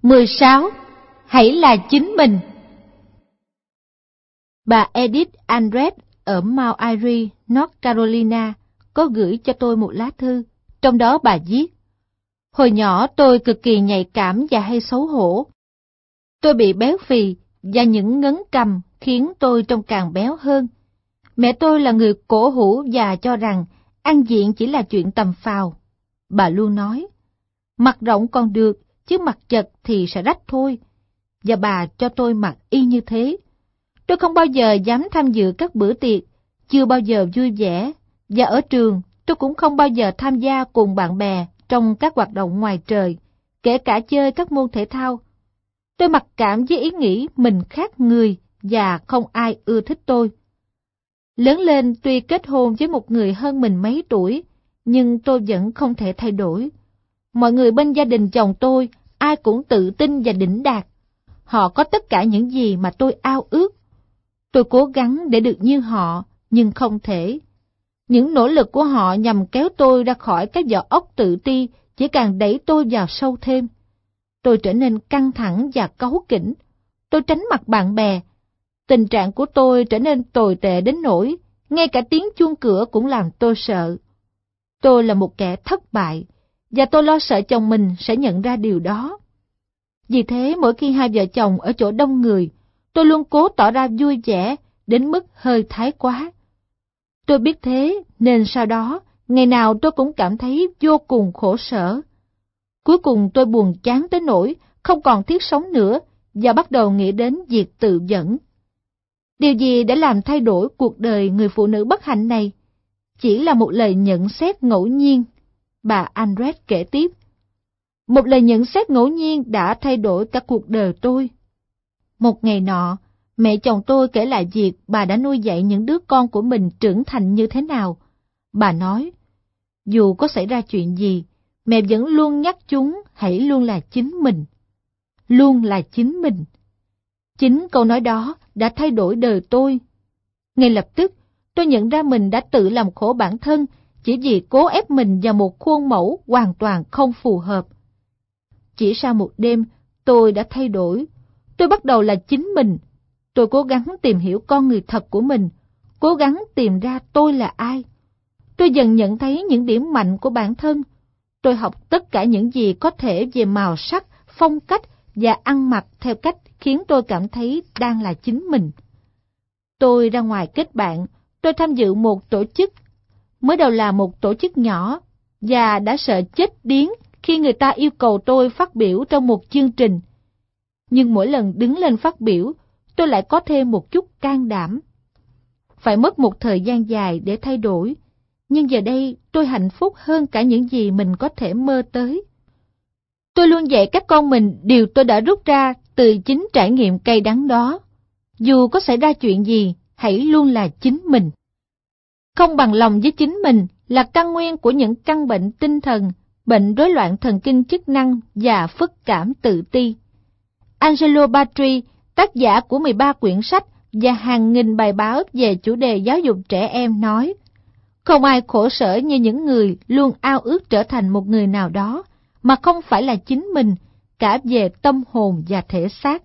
16. Hãy là chính mình. Bà Edith Andress ở Mount Airy, North Carolina có gửi cho tôi một lá thư, trong đó bà viết: Hồi nhỏ tôi cực kỳ nhạy cảm và hay xấu hổ. Tôi bị béo phì và những ngấn cằm khiến tôi trông càng béo hơn. Mẹ tôi là người cổ hủ và cho rằng ăn diện chỉ là chuyện tầm phào. Bà luôn nói, mặt rộng còn được, chứ mặt chật thì sẽ rách thôi. Và bà cho tôi mặc y như thế. Tôi không bao giờ dám tham dự các bữa tiệc, chưa bao giờ vui vẻ, và ở trường tôi cũng không bao giờ tham gia cùng bạn bè trong các hoạt động ngoài trời, kể cả chơi các môn thể thao. Tôi mặc cảm với ý nghĩ mình khác người và không ai ưa thích tôi. Lớn lên tuy kết hôn với một người hơn mình mấy tuổi, nhưng tôi vẫn không thể thay đổi. Mọi người bên gia đình chồng tôi, ai cũng tự tin và đỉnh đạt. Họ có tất cả những gì mà tôi ao ước. Tôi cố gắng để được như họ, nhưng không thể. Những nỗ lực của họ nhằm kéo tôi ra khỏi cái vỏ ốc tự ti chỉ càng đẩy tôi vào sâu thêm. Tôi trở nên căng thẳng và cáu kỉnh. Tôi tránh mặt bạn bè. Tình trạng của tôi trở nên tồi tệ đến nỗi ngay cả tiếng chuông cửa cũng làm tôi sợ. Tôi là một kẻ thất bại, và tôi lo sợ chồng mình sẽ nhận ra điều đó. Vì thế mỗi khi hai vợ chồng ở chỗ đông người, tôi luôn cố tỏ ra vui vẻ đến mức hơi thái quá. Tôi biết thế nên sau đó, ngày nào tôi cũng cảm thấy vô cùng khổ sở. Cuối cùng tôi buồn chán tới nỗi không còn thiết sống nữa và bắt đầu nghĩ đến việc tự dẫn. Điều gì đã làm thay đổi cuộc đời người phụ nữ bất hạnh này? Chỉ là một lời nhận xét ngẫu nhiên, bà Andress kể tiếp. Một lời nhận xét ngẫu nhiên đã thay đổi cả cuộc đời tôi. Một ngày nọ, mẹ chồng tôi kể lại việc bà đã nuôi dạy những đứa con của mình trưởng thành như thế nào. Bà nói, dù có xảy ra chuyện gì, mẹ vẫn luôn nhắc chúng hãy luôn là chính mình. Luôn là chính mình. Chính câu nói đó đã thay đổi đời tôi. Ngay lập tức, tôi nhận ra mình đã tự làm khổ bản thân chỉ vì cố ép mình vào một khuôn mẫu hoàn toàn không phù hợp. Chỉ sau một đêm, tôi đã thay đổi. Tôi bắt đầu là chính mình. Tôi cố gắng tìm hiểu con người thật của mình, cố gắng tìm ra tôi là ai. Tôi dần nhận thấy những điểm mạnh của bản thân. Tôi học tất cả những gì có thể về màu sắc, phong cách và ăn mặc theo cách khiến tôi cảm thấy đang là chính mình. Tôi ra ngoài kết bạn, tôi tham dự một tổ chức. Mới đầu là một tổ chức nhỏ, và đã sợ chết điếng khi người ta yêu cầu tôi phát biểu trong một chương trình. Nhưng mỗi lần đứng lên phát biểu, tôi lại có thêm một chút can đảm. Phải mất một thời gian dài để thay đổi, nhưng giờ đây tôi hạnh phúc hơn cả những gì mình có thể mơ tới. Tôi luôn dạy các con mình điều tôi đã rút ra từ chính trải nghiệm cay đắng đó. Dù có xảy ra chuyện gì, hãy luôn là chính mình. Không bằng lòng với chính mình là căn nguyên của những căn bệnh tinh thần, bệnh rối loạn thần kinh chức năng và phức cảm tự ti. Angelo Batri, tác giả của 13 quyển sách và hàng nghìn bài báo về chủ đề giáo dục trẻ em nói, không ai khổ sở như những người luôn ao ước trở thành một người nào đó mà không phải là chính mình, cả về tâm hồn và thể xác.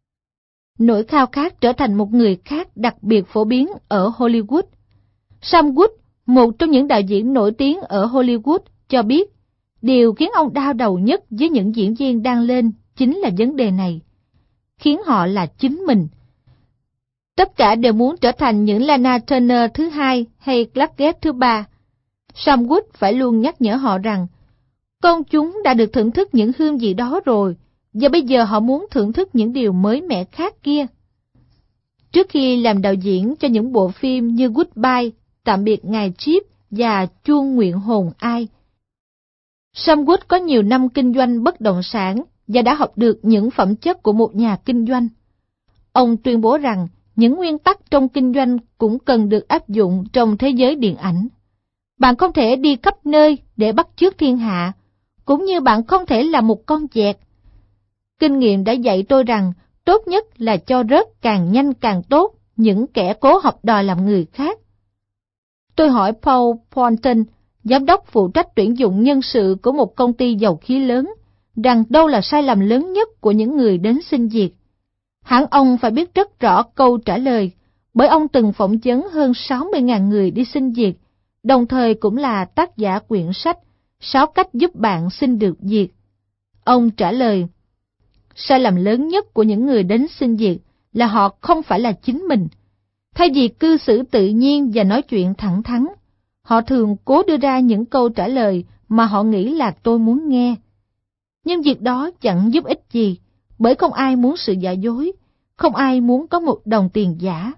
Nỗi khao khát trở thành một người khác đặc biệt phổ biến ở Hollywood. Sam Wood, một trong những đạo diễn nổi tiếng ở Hollywood, cho biết điều khiến ông đau đầu nhất với những diễn viên đang lên chính là vấn đề này, khiến họ là chính mình. Tất cả đều muốn trở thành những Lana Turner thứ hai hay Clark Gable thứ ba. Sam Wood phải luôn nhắc nhở họ rằng công chúng đã được thưởng thức những hương vị đó rồi, và bây giờ họ muốn thưởng thức những điều mới mẻ khác kia. Trước khi làm đạo diễn cho những bộ phim như Goodbye, Tạm biệt ngài Chip và Chuông nguyện hồn ai, Sam Wood có nhiều năm kinh doanh bất động sản và đã học được những phẩm chất của một nhà kinh doanh. Ông tuyên bố rằng những nguyên tắc trong kinh doanh cũng cần được áp dụng trong thế giới điện ảnh. Bạn không thể đi khắp nơi để bắt chước thiên hạ, cũng như bạn không thể là một con vẹt. Kinh nghiệm đã dạy tôi rằng tốt nhất là cho rớt càng nhanh càng tốt những kẻ cố học đòi làm người khác. Tôi hỏi Paul Ponton, giám đốc phụ trách tuyển dụng nhân sự của một công ty dầu khí lớn, rằng đâu là sai lầm lớn nhất của những người đến xin việc. Hẳn ông phải biết rất rõ câu trả lời, bởi ông từng phỏng vấn hơn 60.000 người đi xin việc, đồng thời cũng là tác giả quyển sách 6 cách giúp bạn xin được việc. Ông trả lời, sai lầm lớn nhất của những người đến xin việc là họ không phải là chính mình. Thay vì cư xử tự nhiên và nói chuyện thẳng thắn, họ thường cố đưa ra những câu trả lời mà họ nghĩ là tôi muốn nghe. Nhưng việc đó chẳng giúp ích gì, bởi không ai muốn sự giả dối, không ai muốn có một đồng tiền giả.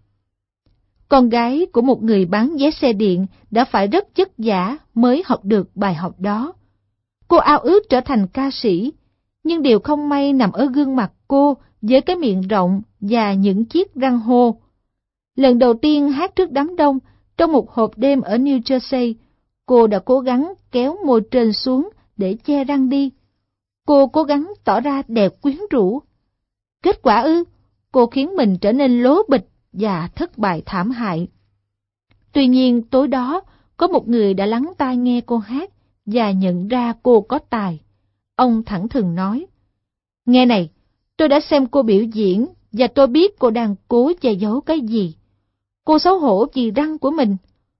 Con gái của một người bán vé xe điện đã phải rất vất vả mới học được bài học đó. Cô ao ước trở thành ca sĩ, nhưng điều không may nằm ở gương mặt cô với cái miệng rộng và những chiếc răng hô. Lần đầu tiên hát trước đám đông trong một hộp đêm ở New Jersey, cô đã cố gắng kéo môi trên xuống để che răng đi. Cô cố gắng tỏ ra đẹp quyến rũ. Kết quả cô khiến mình trở nên lố bịch và thất bại thảm hại. Tuy nhiên tối đó, có một người đã lắng tai nghe cô hát và nhận ra cô có tài. Ông thẳng thừng nói, nghe này, tôi đã xem cô biểu diễn và tôi biết cô đang cố che giấu cái gì. Cô xấu hổ vì răng của mình.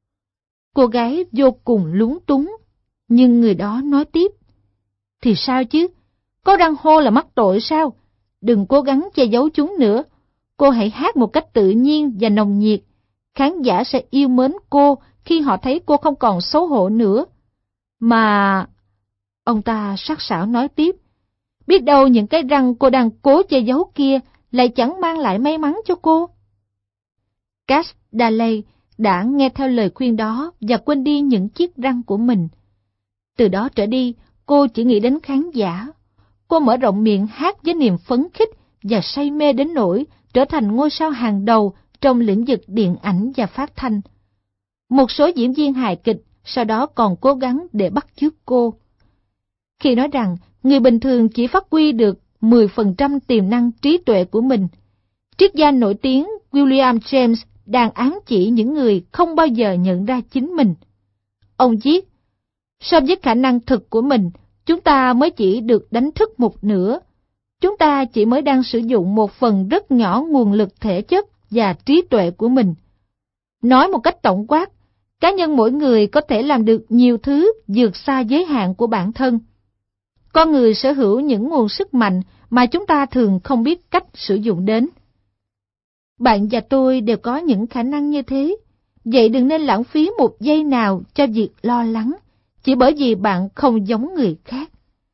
Cô gái vô cùng lúng túng, nhưng người đó nói tiếp, thì sao chứ, có răng hô là mắc tội sao? Đừng cố gắng che giấu chúng nữa. Cô hãy hát một cách tự nhiên và nồng nhiệt. Khán giả sẽ yêu mến cô khi họ thấy cô không còn xấu hổ nữa. Mà... Ông ta sắc sảo nói tiếp, biết đâu những cái răng cô đang cố che giấu kia lại chẳng mang lại may mắn cho cô. Cass Daley đã nghe theo lời khuyên đó và quên đi những chiếc răng của mình. Từ đó trở đi, cô chỉ nghĩ đến khán giả. Cô mở rộng miệng hát với niềm phấn khích và say mê đến nỗi trở thành ngôi sao hàng đầu trong lĩnh vực điện ảnh và phát thanh. Một số diễn viên hài kịch sau đó còn cố gắng để bắt chước cô. Khi nói rằng người bình thường chỉ phát huy được 10% tiềm năng trí tuệ của mình, triết gia nổi tiếng William James đang ám chỉ những người không bao giờ nhận ra chính mình. Ông viết, so với khả năng thực của mình, chúng ta mới chỉ được đánh thức một nửa. Chúng ta chỉ mới đang sử dụng một phần rất nhỏ nguồn lực thể chất và trí tuệ của mình. Nói một cách tổng quát, cá nhân mỗi người có thể làm được nhiều thứ vượt xa giới hạn của bản thân. Con người sở hữu những nguồn sức mạnh mà chúng ta thường không biết cách sử dụng đến. Bạn và tôi đều có những khả năng như thế, vậy đừng nên lãng phí một giây nào cho việc lo lắng, chỉ bởi vì bạn không giống người khác.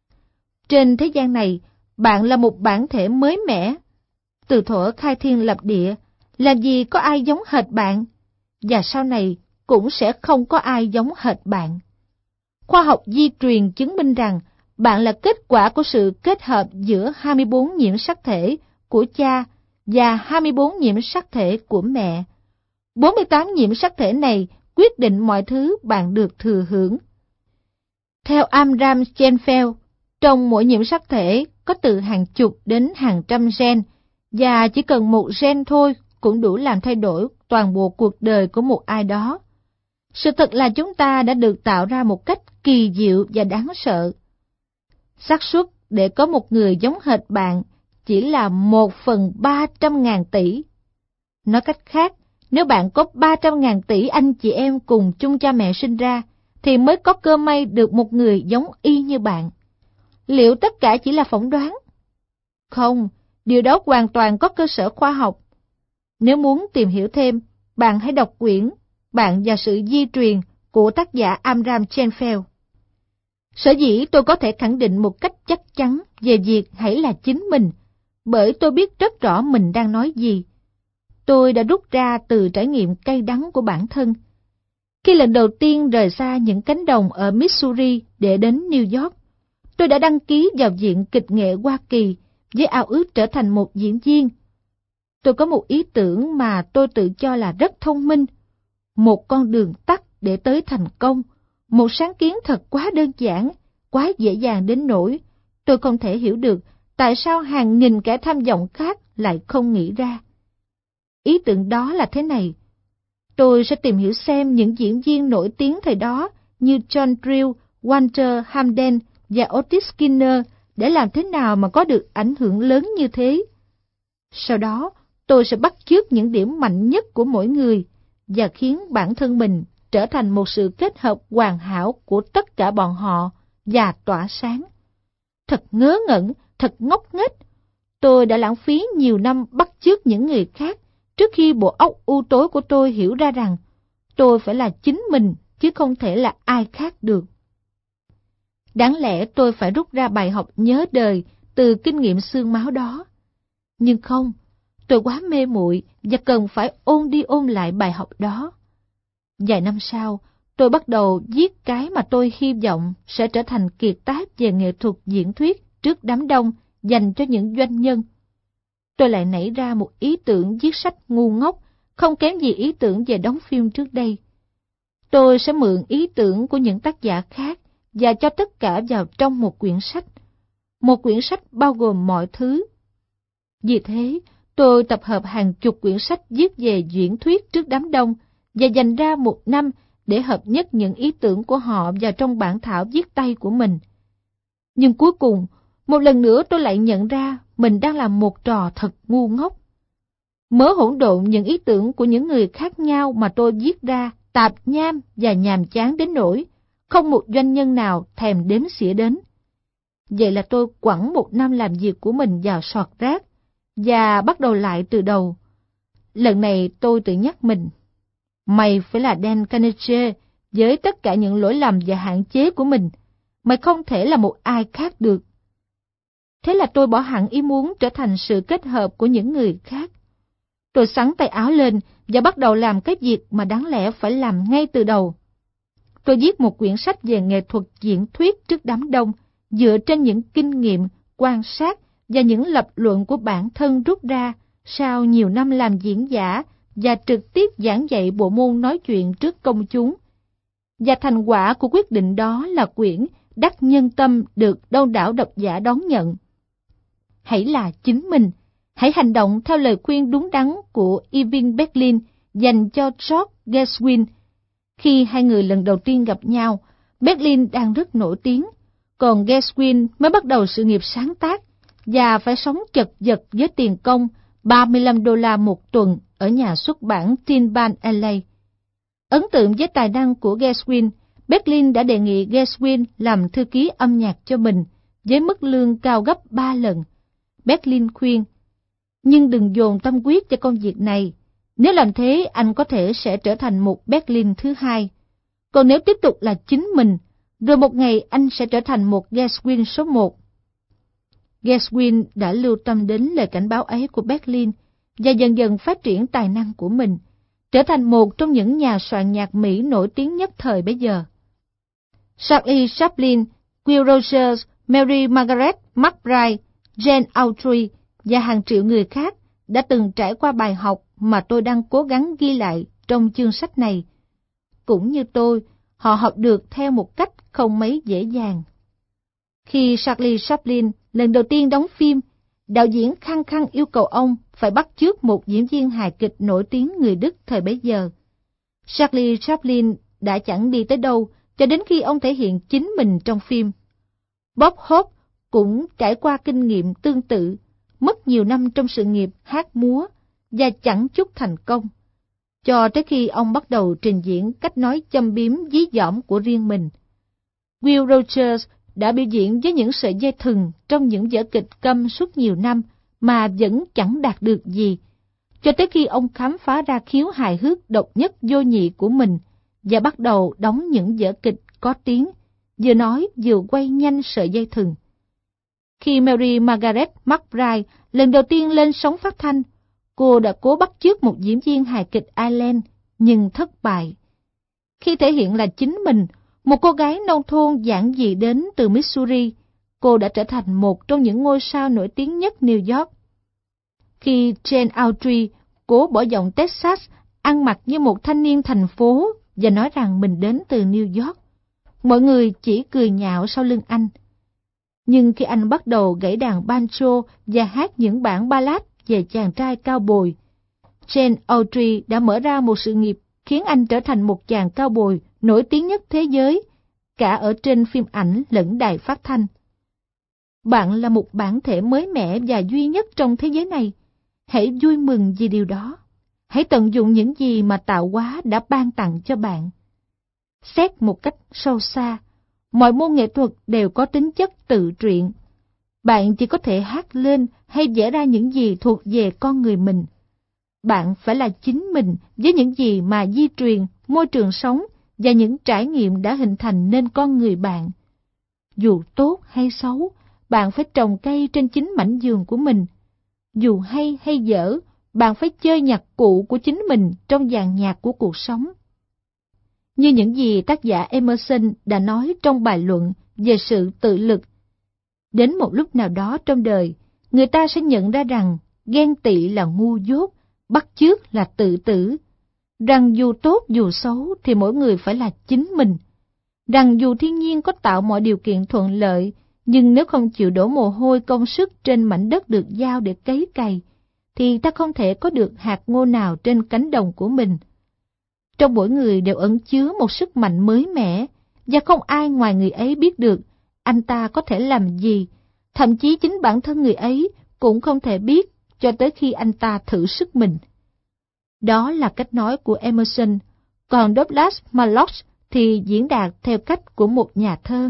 Trên thế gian này, bạn là một bản thể mới mẻ. Từ thuở khai thiên lập địa, làm gì có ai giống hệt bạn, và sau này cũng sẽ không có ai giống hệt bạn. Khoa học di truyền chứng minh rằng bạn là kết quả của sự kết hợp giữa 24 nhiễm sắc thể của cha và 24 nhiễm sắc thể của mẹ. 48 nhiễm sắc thể này quyết định mọi thứ bạn được thừa hưởng. Theo Amram Schenfeld, trong mỗi nhiễm sắc thể có từ hàng chục đến hàng trăm gen, và chỉ cần một gen thôi cũng đủ làm thay đổi toàn bộ cuộc đời của một ai đó. Sự thật là chúng ta đã được tạo ra một cách kỳ diệu và đáng sợ. Xác suất để có một người giống hệt bạn chỉ là 1/300.000 tỷ. Nói cách khác, nếu bạn có 300.000 tỷ anh chị em cùng chung cha mẹ sinh ra, thì mới có cơ may được một người giống y như bạn. Liệu tất cả chỉ là phỏng đoán? Không, điều đó hoàn toàn có cơ sở khoa học. Nếu muốn tìm hiểu thêm, bạn hãy đọc quyển Bạn và sự di truyền của tác giả Amram Schenfeld. Sở dĩ tôi có thể khẳng định một cách chắc chắn về việc hãy là chính mình, bởi tôi biết rất rõ mình đang nói gì. Tôi đã rút ra từ trải nghiệm cay đắng của bản thân. Khi lần đầu tiên rời xa những cánh đồng ở Missouri để đến New York, tôi đã đăng ký vào Viện Kịch nghệ Hoa Kỳ với ao ước trở thành một diễn viên. Tôi có một ý tưởng mà tôi tự cho là rất thông minh, một con đường tắt để tới thành công, một sáng kiến thật quá đơn giản, quá dễ dàng đến nỗi tôi không thể hiểu được tại sao hàng nghìn kẻ tham vọng khác lại không nghĩ ra. Ý tưởng đó là thế này: tôi sẽ tìm hiểu xem những diễn viên nổi tiếng thời đó như John Drill, Walter Hamden và Otis Skinner để làm thế nào mà có được ảnh hưởng lớn như thế. Sau đó, tôi sẽ bắt chước những điểm mạnh nhất của mỗi người và khiến bản thân mình trở thành một sự kết hợp hoàn hảo của tất cả bọn họ và tỏa sáng. Thật ngớ ngẩn, thật ngốc nghếch. Tôi đã lãng phí nhiều năm bắt chước những người khác trước khi bộ óc u tối của tôi hiểu ra rằng tôi phải là chính mình chứ không thể là ai khác được. Đáng lẽ tôi phải rút ra bài học nhớ đời từ kinh nghiệm xương máu đó. Nhưng không, tôi quá mê muội và cần phải ôn đi ôn lại bài học đó. Vài năm sau, tôi bắt đầu viết cái mà tôi hy vọng sẽ trở thành kiệt tác về nghệ thuật diễn thuyết trước đám đông dành cho những doanh nhân. Tôi lại nảy ra một ý tưởng viết sách ngu ngốc, không kém gì ý tưởng về đóng phim trước đây. Tôi sẽ mượn ý tưởng của những tác giả khác và cho tất cả vào trong một quyển sách. Một quyển sách bao gồm mọi thứ. Vì thế, tôi tập hợp hàng chục quyển sách viết về diễn thuyết trước đám đông và dành ra một năm để hợp nhất những ý tưởng của họ vào trong bản thảo viết tay của mình. Nhưng cuối cùng, một lần nữa tôi lại nhận ra mình đang làm một trò thật ngu ngốc. Mớ hỗn độn những ý tưởng của những người khác nhau mà tôi viết ra tạp nham và nhàm chán đến nỗi không một doanh nhân nào thèm đếm xỉa đến. Vậy là tôi quẳng một năm làm việc của mình vào sọt rác và bắt đầu lại từ đầu. Lần này tôi tự nhắc mình, mày phải là Dan Carnegie với tất cả những lỗi lầm và hạn chế của mình. Mày không thể là một ai khác được. Thế là tôi bỏ hẳn ý muốn trở thành sự kết hợp của những người khác. Tôi xắn tay áo lên và bắt đầu làm cái việc mà đáng lẽ phải làm ngay từ đầu. Tôi viết một quyển sách về nghệ thuật diễn thuyết trước đám đông, dựa trên những kinh nghiệm, quan sát và những lập luận của bản thân rút ra sau nhiều năm làm diễn giả và trực tiếp giảng dạy bộ môn nói chuyện trước công chúng. Và thành quả của quyết định đó là quyển Đắc Nhân Tâm được đông đảo độc giả đón nhận. Hãy là chính mình, hãy hành động theo lời khuyên đúng đắn của Irving Berlin dành cho George Gershwin. Khi hai người lần đầu tiên gặp nhau, Berlin đang rất nổi tiếng, còn Gershwin mới bắt đầu sự nghiệp sáng tác và phải sống chật vật với tiền công $35 một tuần ở nhà xuất bản Tin Pan LA. Ấn tượng với tài năng của Gershwin, Berlin đã đề nghị Gershwin làm thư ký âm nhạc cho mình với mức lương cao gấp 3 lần. Berlin khuyên, nhưng đừng dồn tâm huyết cho công việc này. Nếu làm thế, anh có thể sẽ trở thành một Berlin thứ hai. Còn nếu tiếp tục là chính mình, rồi một ngày anh sẽ trở thành một Gershwin số 1. Gershwin đã lưu tâm đến lời cảnh báo ấy của Berlin và dần dần phát triển tài năng của mình, trở thành một trong những nhà soạn nhạc Mỹ nổi tiếng nhất thời bấy giờ. Charlie Chaplin, Will Rogers, Mary Margaret McBride, Jane Autry và hàng triệu người khác đã từng trải qua bài học mà tôi đang cố gắng ghi lại trong chương sách này. Cũng như tôi, họ học được theo một cách không mấy dễ dàng. Khi Charlie Chaplin lần đầu tiên đóng phim, đạo diễn khăng khăng yêu cầu ông phải bắt chước một diễn viên hài kịch nổi tiếng người Đức thời bấy giờ. Charlie Chaplin đã chẳng đi tới đâu cho đến khi ông thể hiện chính mình trong phim. Bob Hope cũng trải qua kinh nghiệm tương tự, mất nhiều năm trong sự nghiệp hát múa và chẳng chút thành công, cho tới khi ông bắt đầu trình diễn cách nói châm biếm dí dỏm của riêng mình. Will Rogers đã biểu diễn với những sợi dây thừng trong những vở kịch câm suốt nhiều năm mà vẫn chẳng đạt được gì, cho tới khi ông khám phá ra khiếu hài hước độc nhất vô nhị của mình và bắt đầu đóng những vở kịch có tiếng, vừa nói vừa quay nhanh sợi dây thừng. Khi Mary Margaret McBride lần đầu tiên lên sóng phát thanh, cô đã cố bắt chước một diễn viên hài kịch Ireland nhưng thất bại. Khi thể hiện là chính mình, một cô gái nông thôn giản dị đến từ Missouri, cô đã trở thành một trong những ngôi sao nổi tiếng nhất New York. Khi Jane Autry cố bỏ giọng Texas, ăn mặc như một thanh niên thành phố và nói rằng mình đến từ New York, mọi người chỉ cười nhạo sau lưng anh. Nhưng khi anh bắt đầu gảy đàn banjo và hát những bản ballad về chàng trai cao bồi, Jane Autry đã mở ra một sự nghiệp khiến anh trở thành một chàng cao bồi nổi tiếng nhất thế giới, cả ở trên phim ảnh lẫn đài phát thanh. Bạn là một bản thể mới mẻ và duy nhất trong thế giới này. Hãy vui mừng vì điều đó. Hãy tận dụng những gì mà tạo hóa đã ban tặng cho bạn. Xét một cách sâu xa, mọi môn nghệ thuật đều có tính chất tự truyện. Bạn chỉ có thể hát lên hay vẽ ra những gì thuộc về con người mình. Bạn phải là chính mình với những gì mà di truyền, môi trường sống và những trải nghiệm đã hình thành nên con người bạn. Dù tốt hay xấu, bạn phải trồng cây trên chính mảnh vườn của mình. Dù hay hay dở, bạn phải chơi nhạc cụ của chính mình trong dàn nhạc của cuộc sống. Như những gì tác giả Emerson đã nói trong bài luận về sự tự lực. Đến một lúc nào đó trong đời, người ta sẽ nhận ra rằng ghen tị là ngu dốt, bắt chước là tự tử, rằng dù tốt dù xấu thì mỗi người phải là chính mình, rằng dù thiên nhiên có tạo mọi điều kiện thuận lợi, nhưng nếu không chịu đổ mồ hôi công sức trên mảnh đất được giao để cấy cày, thì ta không thể có được hạt ngô nào trên cánh đồng của mình. Trong mỗi người đều ẩn chứa một sức mạnh mới mẻ, và không ai ngoài người ấy biết được anh ta có thể làm gì, thậm chí chính bản thân người ấy cũng không thể biết cho tới khi anh ta thử sức mình. Đó là cách nói của Emerson, còn Douglas Malloch thì diễn đạt theo cách của một nhà thơ.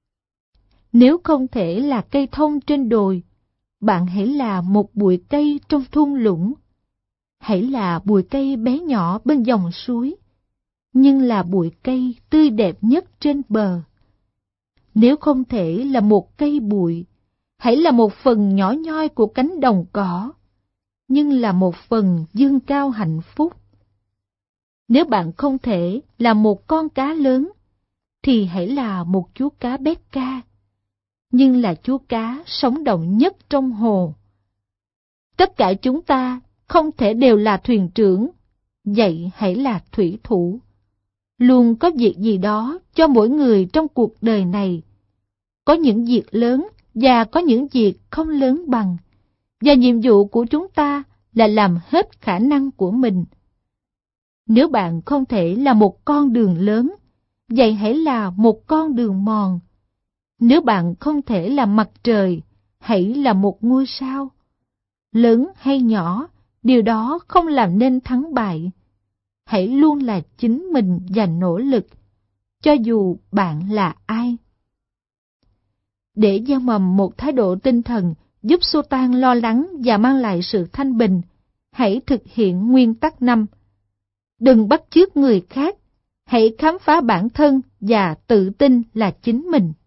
Nếu không thể là cây thông trên đồi, bạn hãy là một bụi cây trong thung lũng. Hãy là bụi cây bé nhỏ bên dòng suối, nhưng là bụi cây tươi đẹp nhất trên bờ. Nếu không thể là một cây bụi, hãy là một phần nhỏ nhoi của cánh đồng cỏ, nhưng là một phần dương cao hạnh phúc. Nếu bạn không thể là một con cá lớn, thì hãy là một chú cá béc ca, nhưng là chú cá sống động nhất trong hồ. Tất cả chúng ta không thể đều là thuyền trưởng, vậy hãy là thủy thủ. Luôn có việc gì đó cho mỗi người trong cuộc đời này. Có những việc lớn và có những việc không lớn bằng, và nhiệm vụ của chúng ta là làm hết khả năng của mình. Nếu bạn không thể là một con đường lớn, vậy hãy là một con đường mòn. Nếu bạn không thể là mặt trời, hãy là một ngôi sao. Lớn hay nhỏ, điều đó không làm nên thắng bại. Hãy luôn là chính mình và nỗ lực, cho dù bạn là ai. Để gieo mầm một thái độ tinh thần giúp xua tan lo lắng và mang lại sự thanh bình, hãy thực hiện nguyên tắc 5. Đừng bắt chước người khác, hãy khám phá bản thân và tự tin là chính mình.